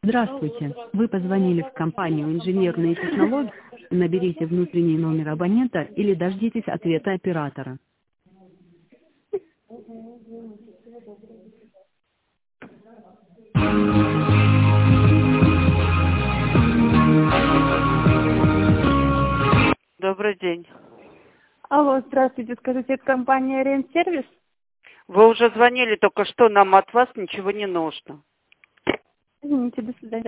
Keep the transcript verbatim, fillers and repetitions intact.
Здравствуйте, вы позвонили в компанию «Инженерные технологии». Наберите внутренний номер абонента или дождитесь ответа оператора. Добрый день. Алло, здравствуйте, скажите, это компания Ренсервис? Вы уже звонили только что, нам от вас ничего не нужно. Извините, до свидания.